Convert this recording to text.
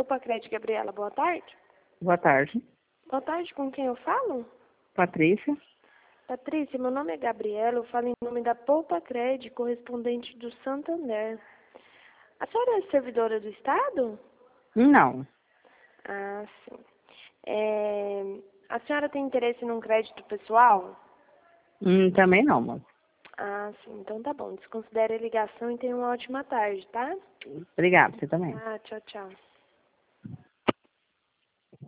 Poupa Crédito, Gabriela. Boa tarde. Boa tarde. Boa tarde, com quem eu falo? Patrícia? Patrícia, meu nome é Gabriela, eu falo em nome da Poupa Crédito, correspondente do Santander. A senhora é servidora do Estado? Não. Ah, sim. A senhora tem interesse num crédito pessoal? Também não, moça. Ah, sim. Então tá bom. Desconsidere a ligação e tenha uma ótima tarde, tá? Obrigada, você também. Ah, tchau, tchau.